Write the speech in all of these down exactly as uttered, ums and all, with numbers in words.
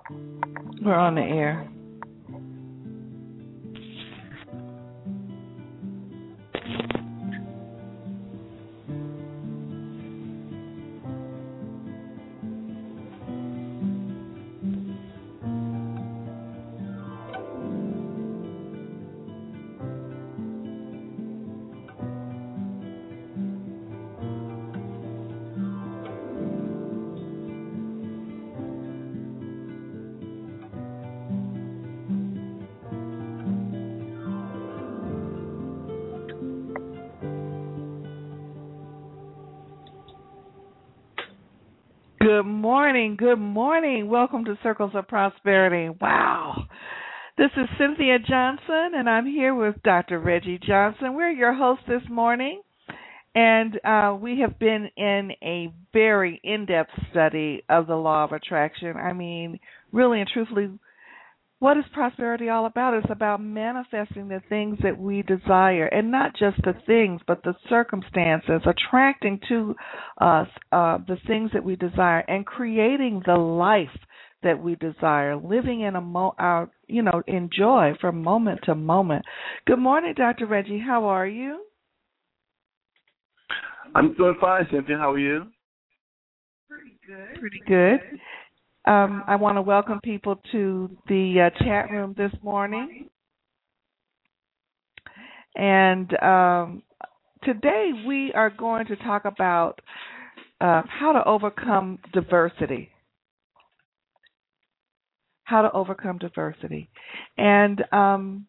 We're on the air. Good morning. Good morning. Welcome to Circles of Prosperity. Wow. This is Cynthia Johnson, and I'm here with Doctor Reggie Johnson. We're your hosts this morning, and uh, we have been in a very in-depth study of the law of attraction. I mean, really and truthfully, what is prosperity all about? It's about manifesting the things that we desire, and not just the things, but the circumstances, attracting to us uh, the things that we desire, and creating the life that we desire, living in a mo- our, you know, in joy from moment to moment. Good morning, Doctor Reggie. How are you? I'm doing fine, Cynthia. How are you? Pretty good. Pretty good. Um, I want to welcome people to the uh, chat room this morning. And um, today we are going to talk about uh, how to overcome diversity. How to overcome diversity. And, um,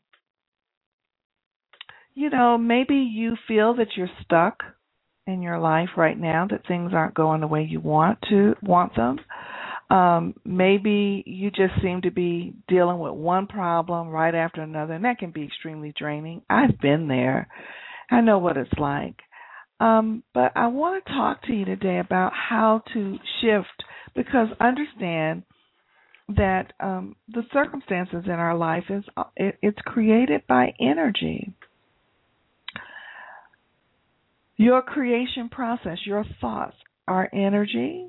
you know, maybe you feel that you're stuck in your life right now, that things aren't going the way you want to want them. Um, maybe you just seem to be dealing with one problem right after another, and that can be extremely draining. I've been there. I know what it's like. Um, but I want to talk to you today about how to shift, because understand that um, the circumstances in our life is it, it's created by energy. Your creation process, your thoughts are energy,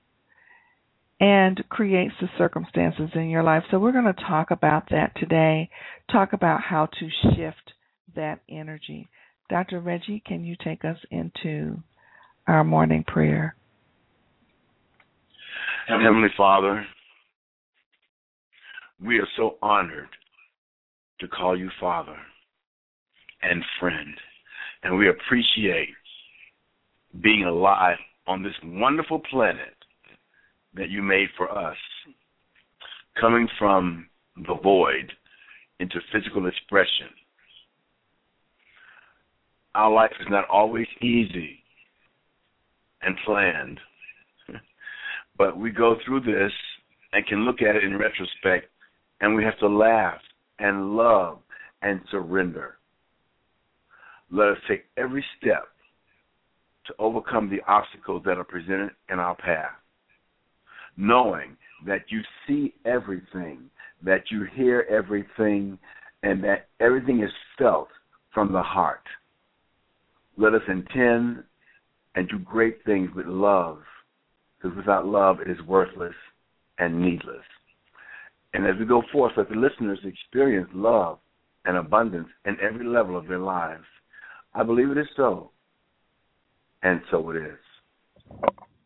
and creates the circumstances in your life. So we're going to talk about that today, talk about how to shift that energy. Doctor Reggie, can you take us into our morning prayer? Heavenly Father, we are so honored to call you Father and friend, and we appreciate being alive on this wonderful planet that you made for us, coming from the void into physical expression. Our life is not always easy and planned, but we go through this and can look at it in retrospect, and we have to laugh and love and surrender. Let us take every step to overcome the obstacles that are presented in our path, knowing that you see everything, that you hear everything, and that everything is felt from the heart. Let us intend and do great things with love, because without love it is worthless and needless. And as we go forth, let the listeners experience love and abundance in every level of their lives. I believe it is so, and so it is.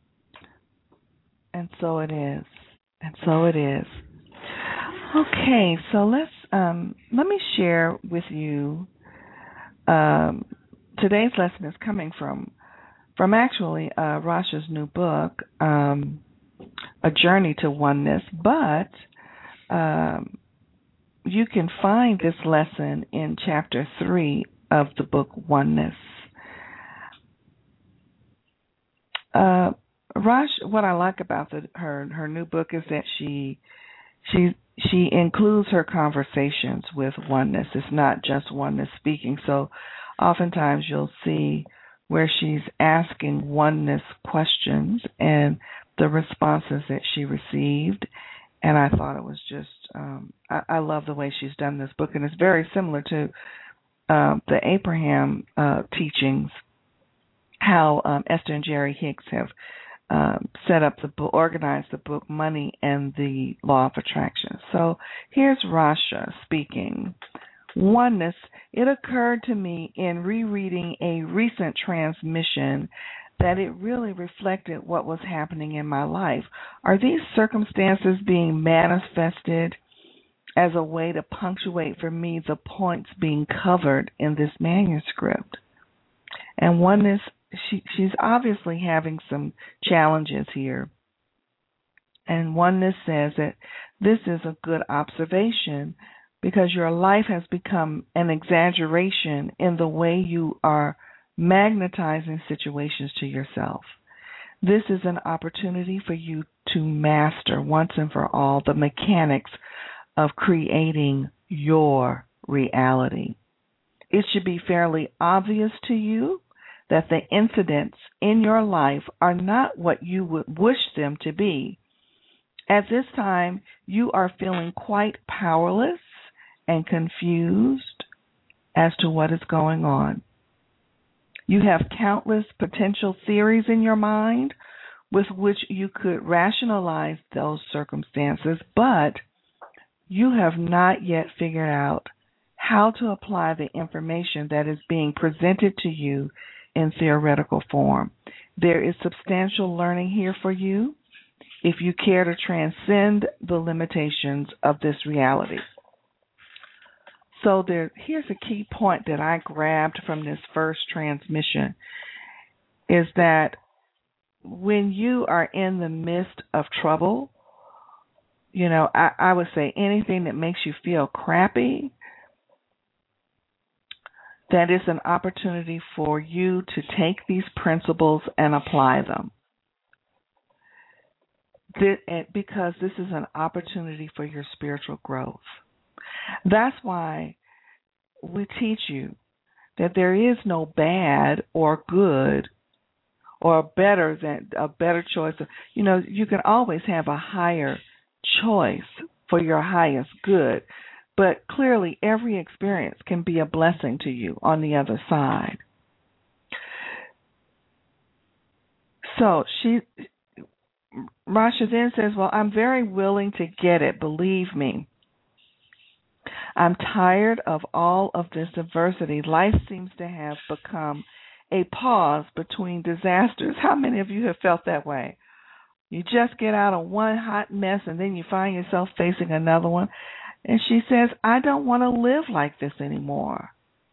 And so it is. And so it is. Okay, so let's um, let me share with you. Um, today's lesson is coming from from actually uh, Rasha's new book, um, A Journey to Oneness. But um, you can find this lesson in chapter three of the book Oneness. Uh, Rash, what I like about the, her her new book is that she she she includes her conversations with oneness. It's not just oneness speaking. So oftentimes you'll see where she's asking oneness questions and the responses that she received. And I thought it was just um, I, I love the way she's done this book, and it's very similar to uh, the Abraham uh, teachings. How um, Esther and Jerry Hicks have um, set up the book, organized the book Money and the Law of Attraction. So here's Rasha speaking. Oneness, it occurred to me in rereading a recent transmission that it really reflected what was happening in my life. Are these circumstances being manifested as a way to punctuate for me the points being covered in this manuscript? And Oneness, she, she's obviously having some challenges here. And Oneness says that this is a good observation because your life has become an exaggeration in the way you are magnetizing situations to yourself. This is an opportunity for you to master once and for all the mechanics of creating your reality. It should be fairly obvious to you that the incidents in your life are not what you would wish them to be. At this time, you are feeling quite powerless and confused as to what is going on. You have countless potential theories in your mind with which you could rationalize those circumstances, but you have not yet figured out how to apply the information that is being presented to you in theoretical form. There is substantial learning here for you if you care to transcend the limitations of this reality. So there, here's a key point that I grabbed from this first transmission, is that when you are in the midst of trouble, you know, I, I would say anything that makes you feel crappy, that is an opportunity for you to take these principles and apply them. Because this is an opportunity for your spiritual growth. That's why we teach you that there is no bad or good or better than a better choice. You know, you can always have a higher choice for your highest good, but clearly every experience can be a blessing to you on the other side. So she, Rasha then says, well, I'm very willing to get it, believe me. I'm tired of all of this adversity. Life seems to have become a pause between disasters. How many of you have felt that way? You just get out of one hot mess and then you find yourself facing another one. And she says, I don't want to live like this anymore.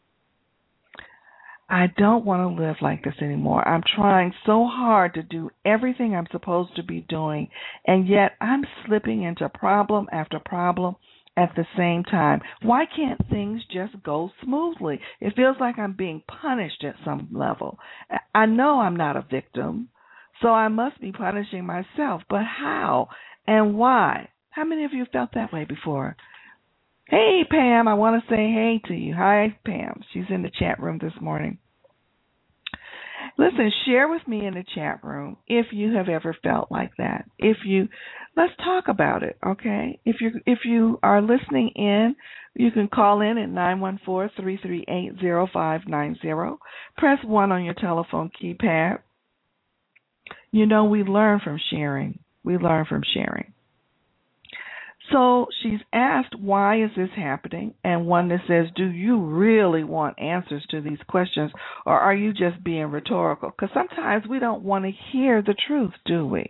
I don't want to live like this anymore. I'm trying so hard to do everything I'm supposed to be doing, and yet I'm slipping into problem after problem at the same time. Why can't things just go smoothly? It feels like I'm being punished at some level. I know I'm not a victim, so I must be punishing myself. But how and why? How many of you felt that way before? Hey, Pam, I want to say hey to you. Hi, Pam. She's in the chat room this morning. Listen, share with me in the chat room if you have ever felt like that. If you, let's talk about it, okay? If you if you are listening in, you can call in at nine one four, three three eight, zero five nine zero. Press one on your telephone keypad. You know, we learn from sharing. We learn from sharing. So she's asked, why is this happening? And one that says, do you really want answers to these questions, or are you just being rhetorical? Because sometimes we don't want to hear the truth, do we?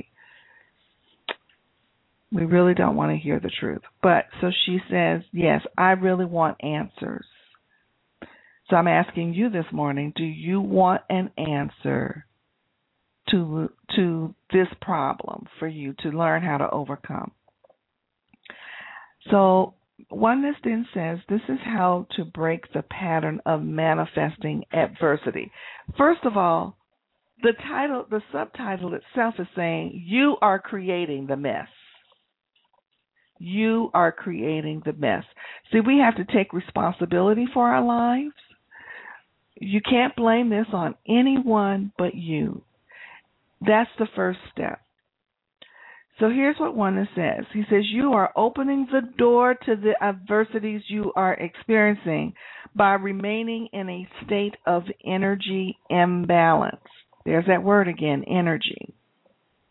We really don't want to hear the truth. But so she says, yes, I really want answers. So I'm asking you this morning, do you want an answer to to this problem for you to learn how to overcome? So Oneness then says this is how to break the pattern of manifesting adversity. First of all, the title, the subtitle itself is saying you are creating the mess. You are creating the mess. See, we have to take responsibility for our lives. You can't blame this on anyone but you. That's the first step. So here's what Oneness says. He says, you are opening the door to the adversities you are experiencing by remaining in a state of energy imbalance. There's that word again, energy.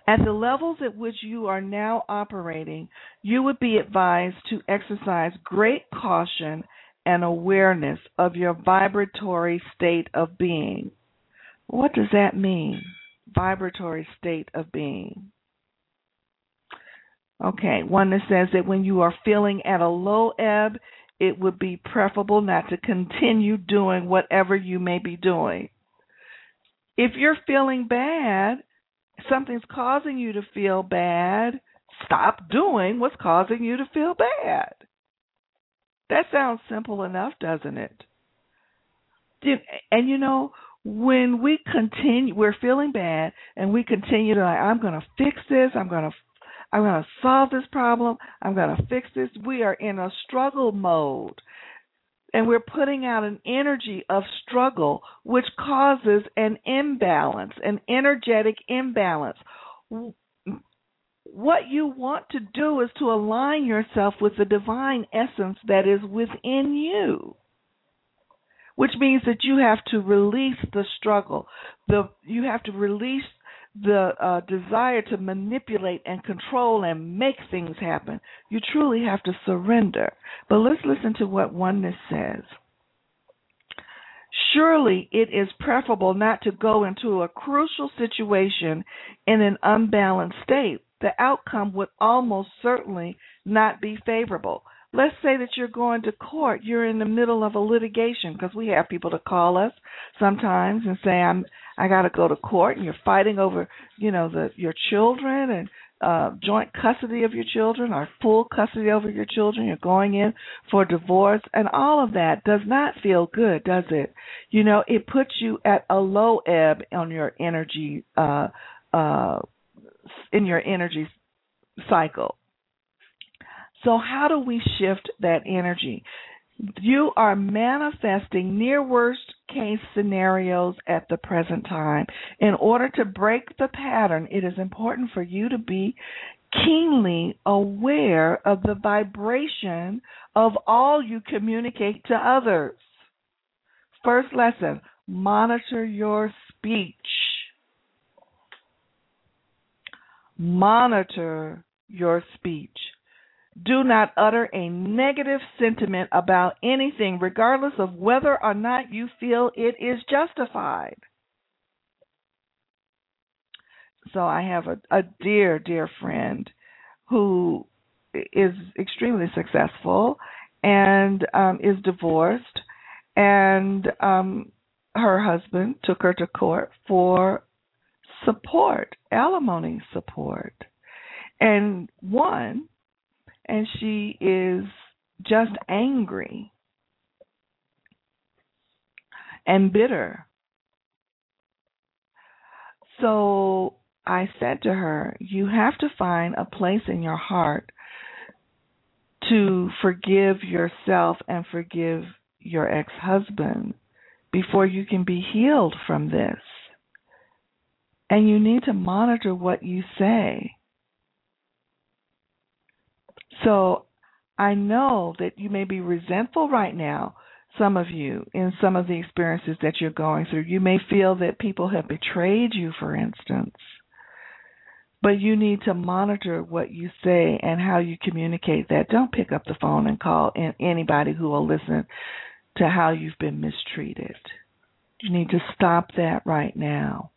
At the levels at which you are now operating, you would be advised to exercise great caution and awareness of your vibratory state of being. What does that mean? Vibratory state of being. Okay, one that says that when you are feeling at a low ebb, it would be preferable not to continue doing whatever you may be doing. If you're feeling bad, something's causing you to feel bad, stop doing what's causing you to feel bad. That sounds simple enough, doesn't it? And you know, when we continue, we're feeling bad, and we continue to like, I'm going to fix this, I'm going to I'm going to solve this problem, I'm going to fix this. We are in a struggle mode, and we're putting out an energy of struggle, which causes an imbalance, an energetic imbalance. What you want to do is to align yourself with the divine essence that is within you, which means that you have to release the struggle. The you have to release the uh, desire to manipulate and control and make things happen. You truly have to surrender. But let's listen to what Oneness says. Surely it is preferable not to go into a crucial situation in an unbalanced state. The outcome would almost certainly not be favorable. Let's say that you're going to court. You're in the middle of a litigation, because we have people to call us sometimes and say, "I'm I got to go to court," and you're fighting over, you know, the your children and uh, joint custody of your children or full custody over your children. You're going in for divorce, and all of that does not feel good, does it? You know, it puts you at a low ebb on your energy, uh, uh, in your energy cycle. So how do we shift that energy? You are manifesting near worst case scenarios at the present time. In order to break the pattern, it is important for you to be keenly aware of the vibration of all you communicate to others. First lesson, monitor your speech. Monitor your speech. Do not utter a negative sentiment about anything, regardless of whether or not you feel it is justified. So I have a, a dear, dear friend who is extremely successful and um, is divorced, and um, her husband took her to court for support, alimony support, and won. And she is just angry and bitter. So I said to her, you have to find a place in your heart to forgive yourself and forgive your ex-husband before you can be healed from this. And you need to monitor what you say. So I know that you may be resentful right now, some of you, in some of the experiences that you're going through. You may feel that people have betrayed you, for instance. But you need to monitor what you say and how you communicate that. Don't pick up the phone and call in anybody who will listen to how you've been mistreated. You need to stop that right now.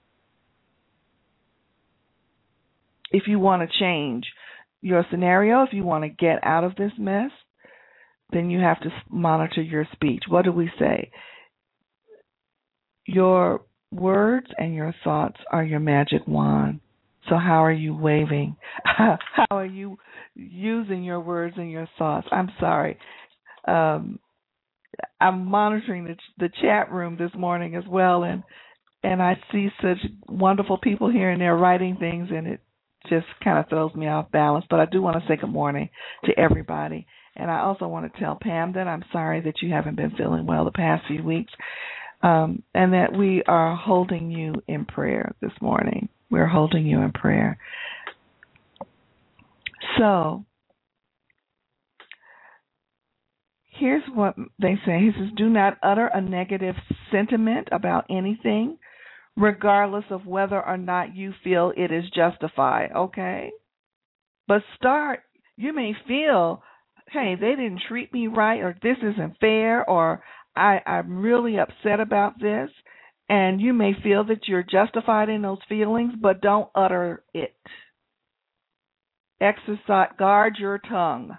If you want to change your scenario, if you want to get out of this mess, then you have to monitor your speech. What do we say? Your words and your thoughts are your magic wand. So how are you waving? How are you using your words and your thoughts? I'm sorry. Um, I'm monitoring the, the chat room this morning as well, and and I see such wonderful people here, and they're writing things, and it just kind of throws me off balance. But I do want to say good morning to everybody. And I also want to tell Pam that I'm sorry that you haven't been feeling well the past few weeks, um, and that we are holding you in prayer this morning. We're holding you in prayer. So here's what they say. He says, do not utter a negative sentiment about anything, regardless of whether or not you feel it is justified, okay? But start, you may feel, hey, they didn't treat me right, or this isn't fair, or I, I'm really upset about this. And you may feel that you're justified in those feelings, but don't utter it. Exercise, guard your tongue.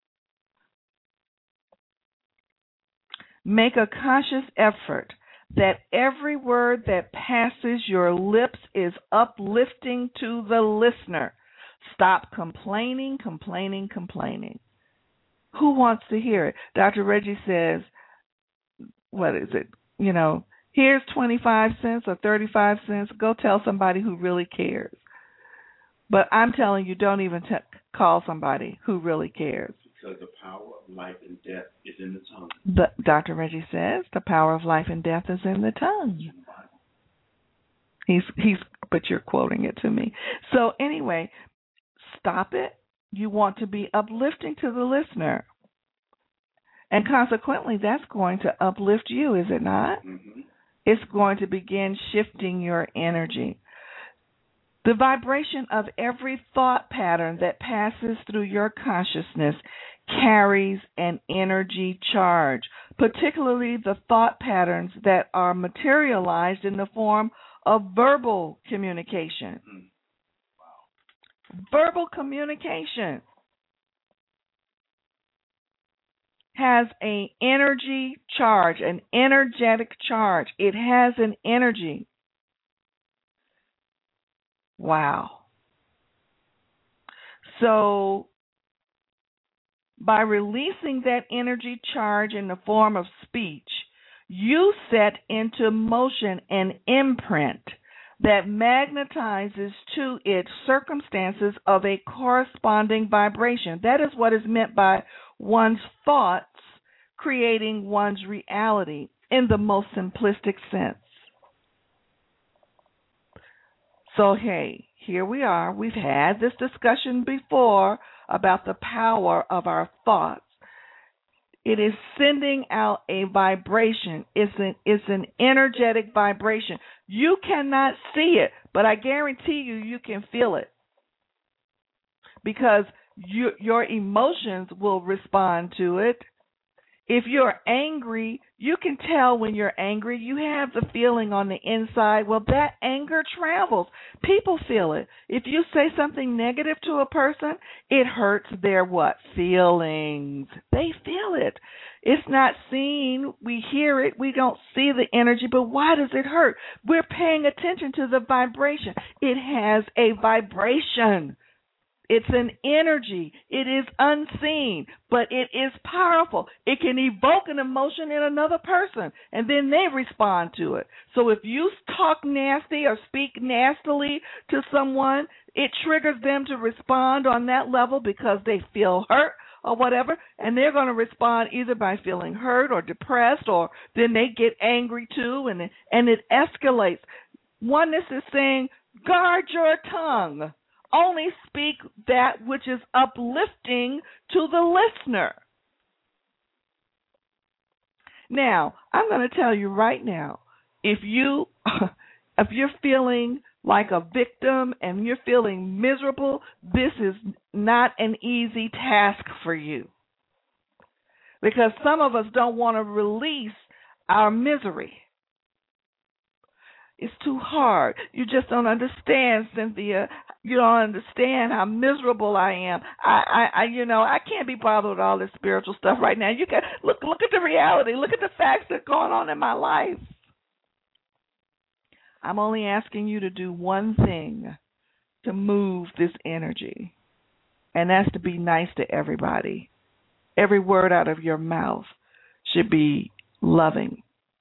Make a conscious effort that every word that passes your lips is uplifting to the listener. Stop complaining, complaining, complaining. Who wants to hear it? Doctor Reggie says, what is it? You know, here's twenty-five cents or thirty-five cents. Go tell somebody who really cares. But I'm telling you, don't even t- call somebody who really cares. Because the power of life and death is in the tongue. The, Doctor Reggie says the power of life and death is in the tongue. He's he's, but you're quoting it to me. So anyway, stop it. You want to be uplifting to the listener, and consequently, that's going to uplift you, is it not? Mm-hmm. It's going to begin shifting your energy. The vibration of every thought pattern that passes through your consciousness carries an energy charge, particularly the thought patterns that are materialized in the form of verbal communication. Mm. Wow. Verbal communication has an energy charge, an energetic charge. It has an energy. Wow. So, by releasing that energy charge in the form of speech, you set into motion an imprint that magnetizes to it circumstances of a corresponding vibration. That is what is meant by one's thoughts creating one's reality in the most simplistic sense. So, hey, here we are. We've had this discussion before about the power of our thoughts. It is sending out a vibration. It's an, it's an energetic vibration. You cannot see it, but I guarantee you, you can feel it. Because you, your emotions will respond to it. If you're angry, you can tell when you're angry. You have the feeling on the inside. Well, that anger travels. People feel it. If you say something negative to a person, it hurts their what? Feelings. They feel it. It's not seen. We hear it. We don't see the energy. But why does it hurt? We're paying attention to the vibration. It has a vibration. It's an energy. It is unseen, but it is powerful. It can evoke an emotion in another person, and then they respond to it. So if you talk nasty or speak nastily to someone, it triggers them to respond on that level because they feel hurt or whatever, and they're going to respond either by feeling hurt or depressed, or then they get angry too, and, and it escalates. Oneness is saying, guard your tongue. Only speak that which is uplifting to the listener. Now, I'm going to tell you right now, if you if you're feeling like a victim and you're feeling miserable, this is not an easy task for you. Because some of us don't want to release our misery. It's too hard. You just don't understand, Cynthia. You don't understand how miserable I am. I, I, I, you know, I can't be bothered with all this spiritual stuff right now. You can look, look at the reality. Look at the facts that are going on in my life. I'm only asking you to do one thing to move this energy, and that's to be nice to everybody. Every word out of your mouth should be loving.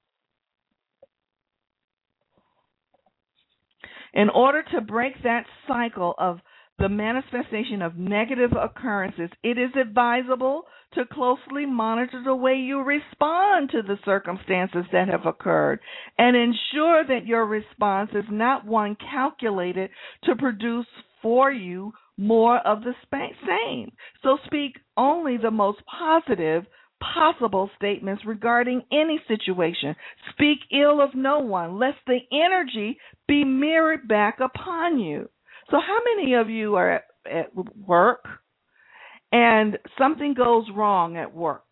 In order to break that cycle of the manifestation of negative occurrences, it is advisable to closely monitor the way you respond to the circumstances that have occurred and ensure that your response is not one calculated to produce for you more of the same. So speak only the most positive, possible statements regarding any situation. Speak ill of no one, lest the energy be mirrored back upon you. So how many of you are at, at work and something goes wrong at work?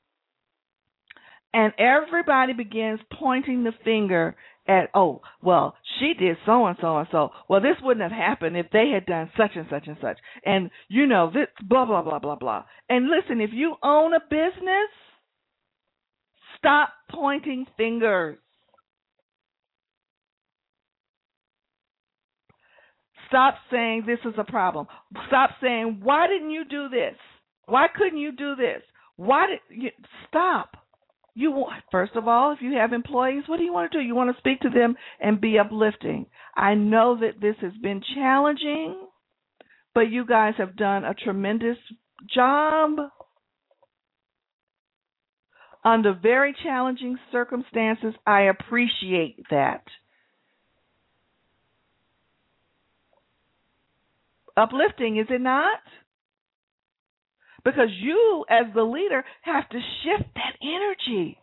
And everybody begins pointing the finger at, oh, well, she did so-and-so and so. Well, this wouldn't have happened if they had done such and such and such. And, you know, this blah, blah, blah, blah, blah. And listen, if you own a business, stop pointing fingers. Stop saying this is a problem. Stop saying, why didn't you do this? Why couldn't you do this? Why did you stop? You want, first of all, if you have employees, what do you want to do? You want to speak to them and be uplifting. I know that this has been challenging, but you guys have done a tremendous job under very challenging circumstances. I appreciate that. Uplifting, is it not? Because you, as the leader, have to shift that energy.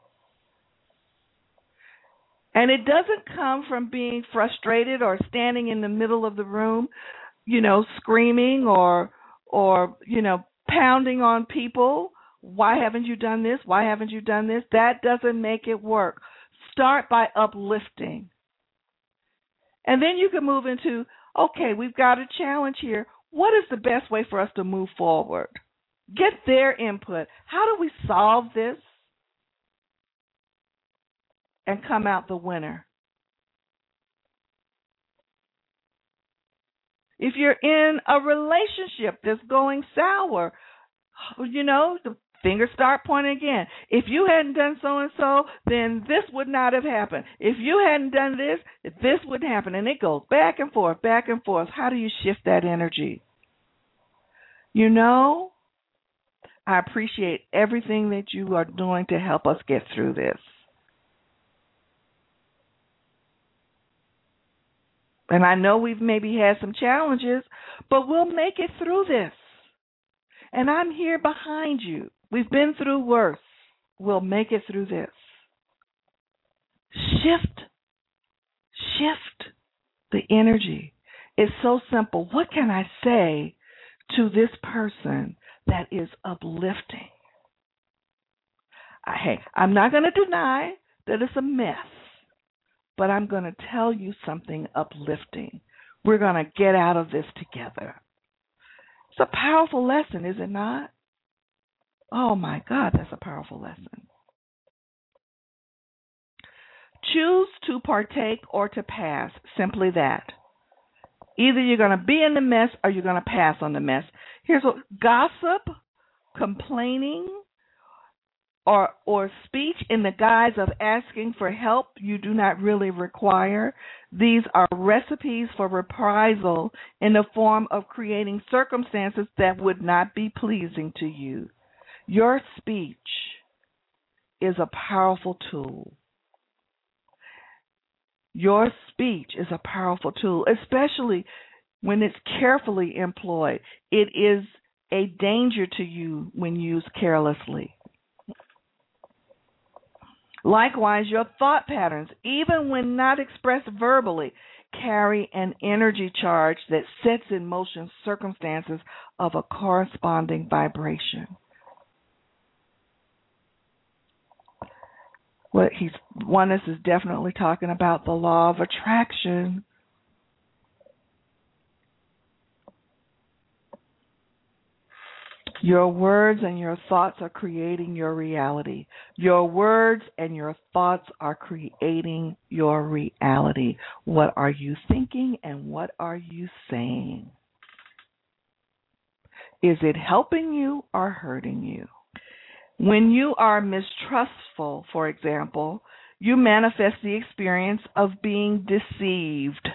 And it doesn't come from being frustrated or standing in the middle of the room, you know, screaming or, or you know, pounding on people. Why haven't you done this? Why haven't you done this? That doesn't make it work. Start by uplifting. And then you can move into, okay, we've got a challenge here. What is the best way for us to move forward? Get their input. How do we solve this and come out the winner? If you're in a relationship that's going sour, you know, the fingers start pointing again. If you hadn't done so-and-so, then this would not have happened. If you hadn't done this, this would happen. And it goes back and forth, back and forth. How do you shift that energy? You know, I appreciate everything that you are doing to help us get through this. And I know we've maybe had some challenges, but we'll make it through this. And I'm here behind you. We've been through worse. We'll make it through this. Shift. Shift the energy. It's so simple. What can I say to this person that is uplifting? Hey, I'm not going to deny that it's a mess, but I'm going to tell you something uplifting. We're going to get out of this together. It's a powerful lesson, is it not? Oh, my God, that's a powerful lesson. Choose to partake or to pass, simply that. Either you're going to be in the mess or you're going to pass on the mess. Here's what: gossip, complaining, or or speech in the guise of asking for help you do not really require. These are recipes for reprisal in the form of creating circumstances that would not be pleasing to you. Your speech is a powerful tool. Your speech is a powerful tool, especially when it's carefully employed. It is a danger to you when used carelessly. Likewise, your thought patterns, even when not expressed verbally, carry an energy charge that sets in motion circumstances of a corresponding vibration. What he's Oneness is definitely talking about the law of attraction. Your words and your thoughts are creating your reality. Your words and your thoughts are creating your reality. What are you thinking and what are you saying? Is it helping you or hurting you? When you are mistrustful, for example, you manifest the experience of being deceived.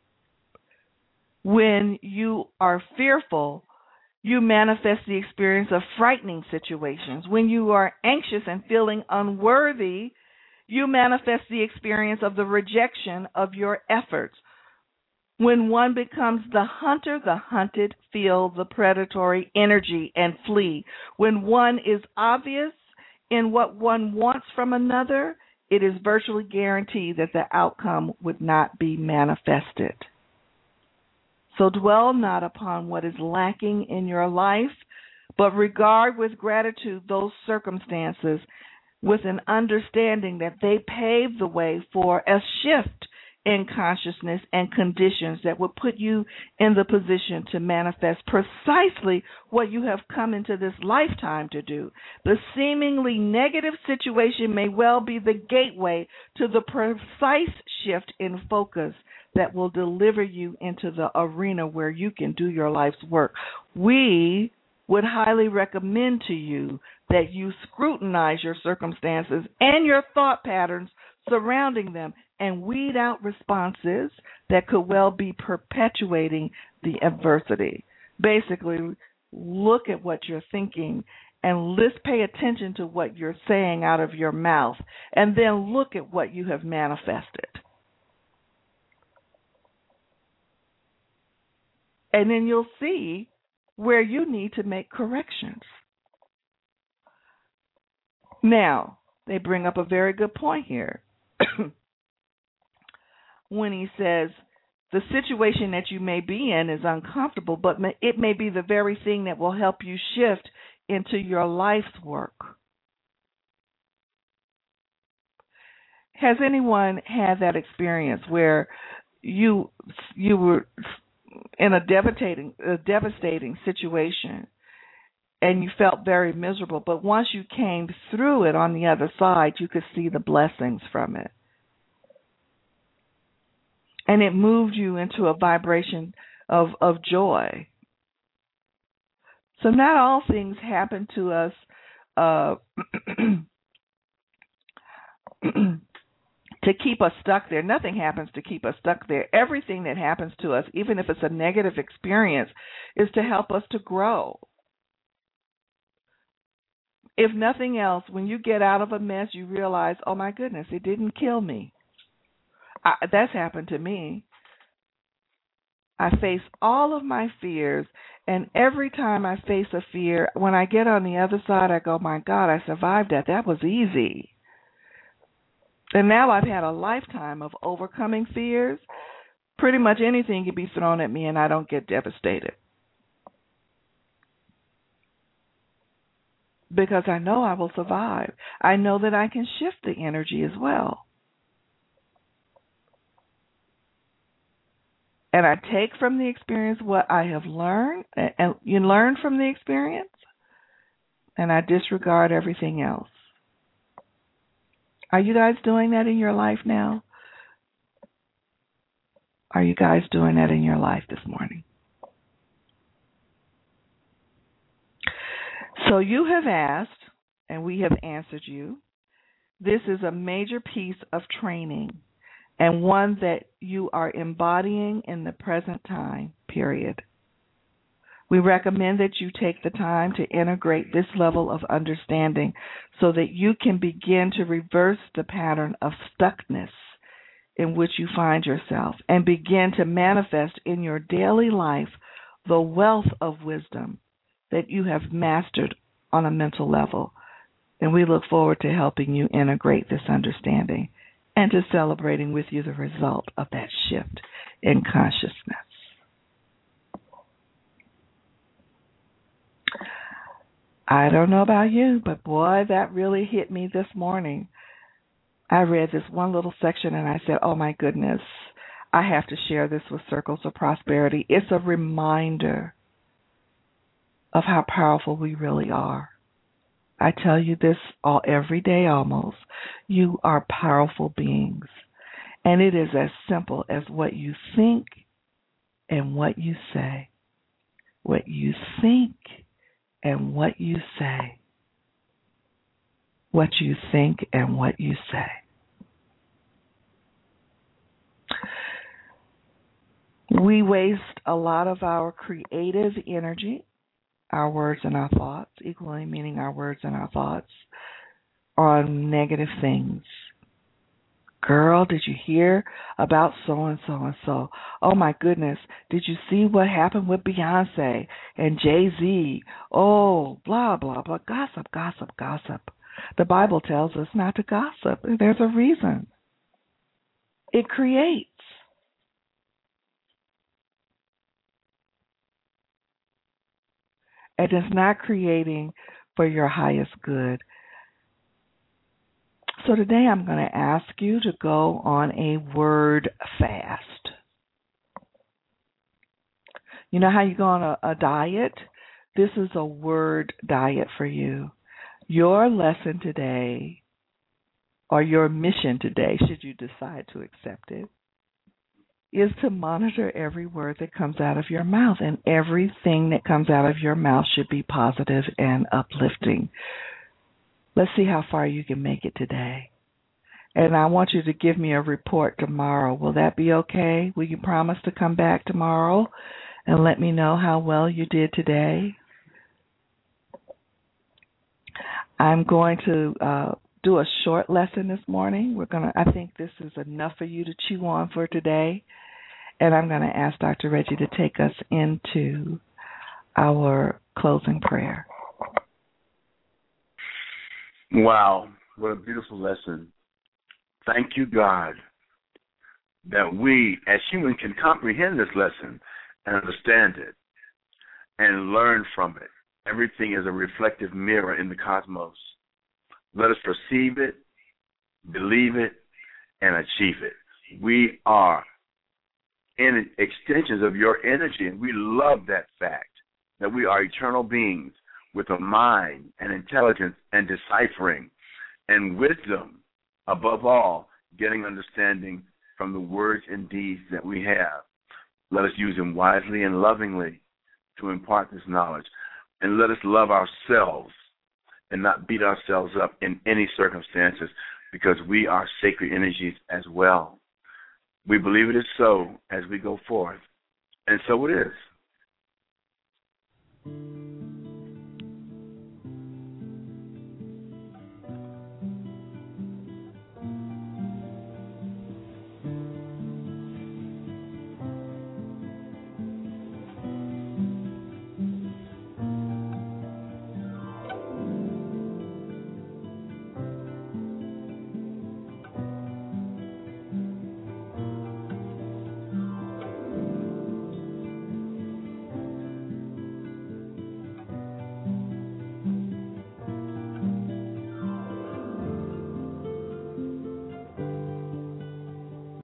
When you are fearful, you manifest the experience of frightening situations. When you are anxious and feeling unworthy, you manifest the experience of the rejection of your efforts. When one becomes the hunter, the hunted feel the predatory energy and flee. When one is obvious in what one wants from another, it is virtually guaranteed that the outcome would not be manifested. So dwell not upon what is lacking in your life, but regard with gratitude those circumstances with an understanding that they pave the way for a shift in consciousness and conditions that would put you in the position to manifest precisely what you have come into this lifetime to do. The seemingly negative situation may well be the gateway to the precise shift in focus that will deliver you into the arena where you can do your life's work. We would highly recommend to you that you scrutinize your circumstances and your thought patterns surrounding them and weed out responses that could well be perpetuating the adversity. Basically, look at what you're thinking and let's pay attention to what you're saying out of your mouth, and then look at what you have manifested. And then you'll see where you need to make corrections. Now, they bring up a very good point here when he says the situation that you may be in is uncomfortable, but it may be the very thing that will help you shift into your life's work. Has anyone had that experience where you you were in a devastating a devastating situation and you felt very miserable, but once you came through it on the other side, you could see the blessings from it? And it moved you into a vibration of, of joy. So not all things happen to us uh, to keep us stuck there. Nothing happens to keep us stuck there. Everything that happens to us, even if it's a negative experience, is to help us to grow. If nothing else, when you get out of a mess, you realize, oh my goodness, it didn't kill me. I, that's happened to me. I face all of my fears, and every time I face a fear, when I get on the other side, I go, my God, I survived that. That was easy. And now I've had a lifetime of overcoming fears. Pretty much anything can be thrown at me, and I don't get devastated. Because I know I will survive. I know that I can shift the energy as well. And I take from the experience what I have learned, and you learn from the experience, and I disregard everything else. Are you guys doing that in your life now? Are you guys doing that in your life this morning? So you have asked, and we have answered you. This is a major piece of training, and one that you are embodying in the present time, period. We recommend that you take the time to integrate this level of understanding so that you can begin to reverse the pattern of stuckness in which you find yourself and begin to manifest in your daily life the wealth of wisdom that you have mastered on a mental level. And we look forward to helping you integrate this understanding and to celebrating with you the result of that shift in consciousness. I don't know about you, but boy, that really hit me this morning. I read this one little section and I said, oh my goodness, I have to share this with Circles of Prosperity. It's a reminder of how powerful we really are. I tell you this all every day almost. You are powerful beings. And it is as simple as what you think and what you say. What you think and what you say. What you think and what you say. We waste a lot of our creative energy, our words and our thoughts, equally meaning our words and our thoughts, on negative things. Girl, did you hear about so-and-so and so? Oh, my goodness, did you see what happened with Beyonce and Jay-Z? Oh, blah, blah, blah, gossip, gossip, gossip. The Bible tells us not to gossip. There's a reason. It creates. And it's not creating for your highest good. So today I'm going to ask you to go on a word fast. You know how you go on a, a diet? This is a word diet for you. Your lesson today, or your mission today, should you decide to accept it, is to monitor every word that comes out of your mouth. And everything that comes out of your mouth should be positive and uplifting. Let's see how far you can make it today. And I want you to give me a report tomorrow. Will that be okay? Will you promise to come back tomorrow and let me know how well you did today? I'm going to uh, do a short lesson this morning. We're gonna. I think this is enough for you to chew on for today. And I'm going to ask Doctor Reggie to take us into our closing prayer. Wow, what a beautiful lesson. Thank you, God, that we as humans can comprehend this lesson and understand it and learn from it. Everything is a reflective mirror in the cosmos. Let us perceive it, believe it, and achieve it. We are in extensions of your energy, and we love that fact, that we are eternal beings with a mind and intelligence and deciphering and wisdom, above all, getting understanding from the words and deeds that we have. Let us use them wisely and lovingly to impart this knowledge. And let us love ourselves and not beat ourselves up in any circumstances, because we are sacred energies as well. We believe it is so as we go forth, and so it is.